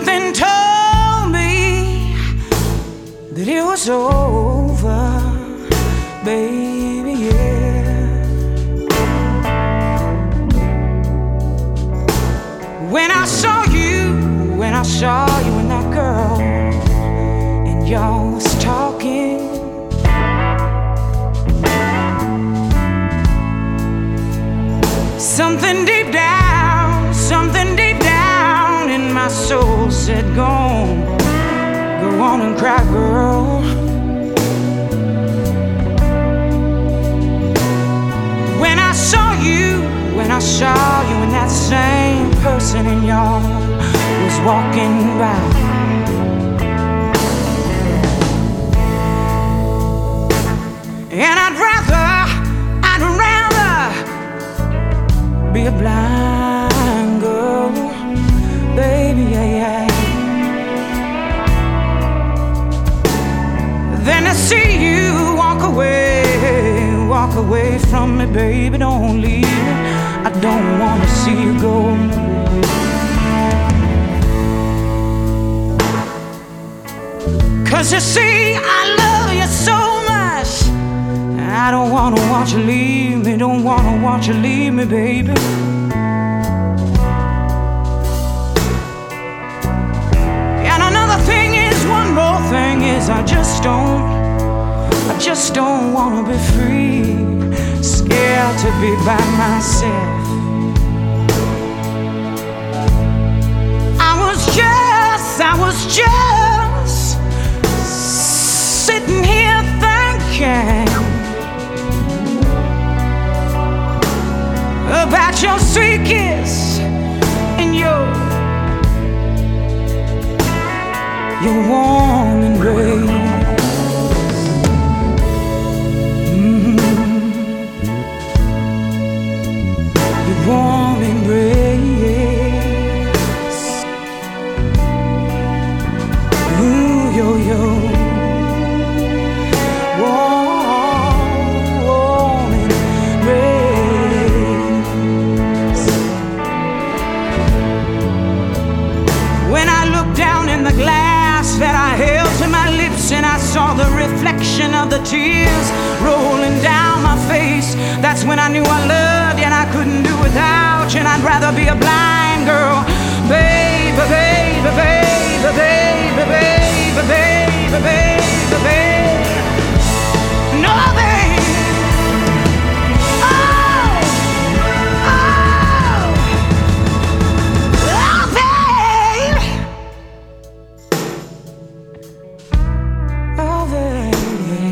Something told me that it was over, baby, yeah. When I saw you and that girl, and y'all was talking, something deep down in my soul said, go on and cry, girl. When I saw you and that same person in y'all was walking by, and I'd rather be a blind girl, baby, yeah. Than to see you walk away from me, baby, don't leave me. I don't wanna see you go. Cause you see, I love you so much, I don't wanna watch you leave me, don't wanna watch you leave me, baby. And another thing is, one more thing is, I just don't wanna be free, scared to be by myself. I was just sitting here thinking about your sweet kiss and your warm embrace. Your warm embrace. Ooh, yo. Warm embrace. When I looked down in the glass that I held to my lips, and I saw the reflection of the tears rolling down my face, that's when I knew I loved you and I couldn't do without you, and I'd rather be a blind girl, baby, baby, baby, baby, baby, baby, baby, baby. No, baby. Oh, baby. Oh, baby.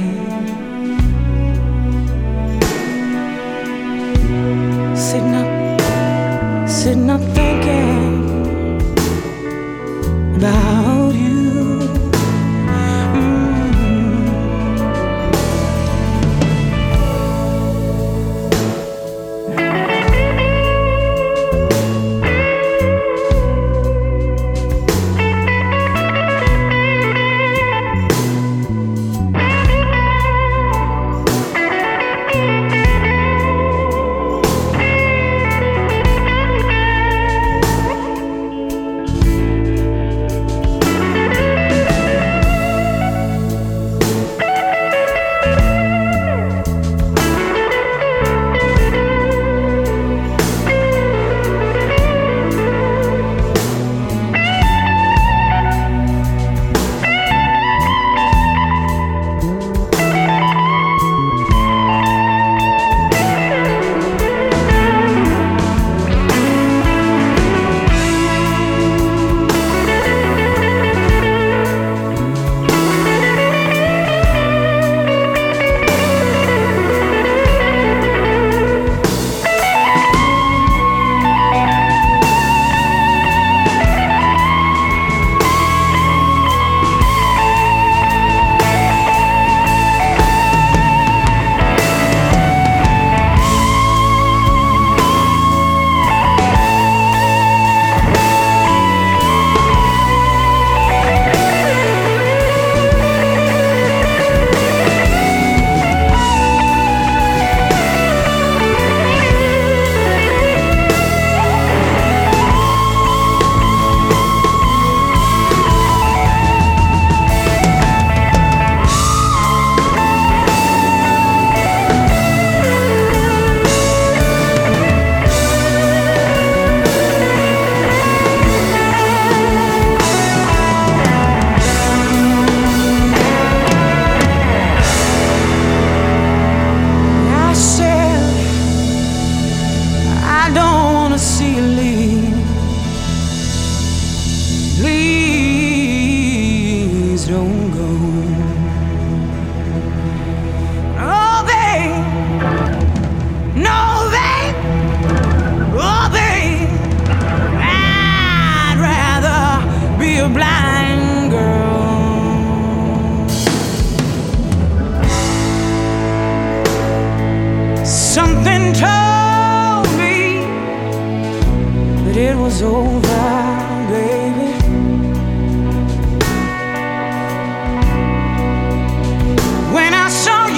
Sitting up thinking about you. was over, baby. When I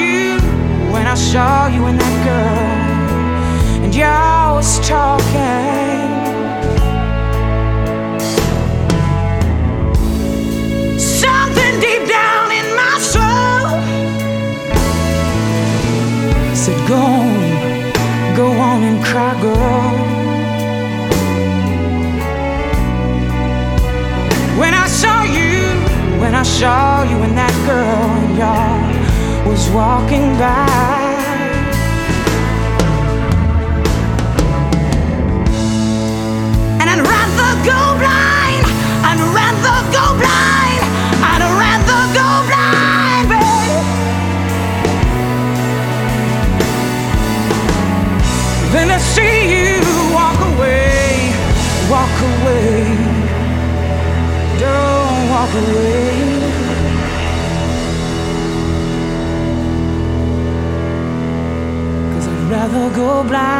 saw you and that girl, and y'all was talking. Something deep down in my soul said, go on and cry, girl. When I saw you and that girl, and y'all was walking by. And I'd rather go blind, I'd rather go blind, I'd rather go blind, babe, than to see you walk away, walk away. Don't walk away. I'd rather go blind.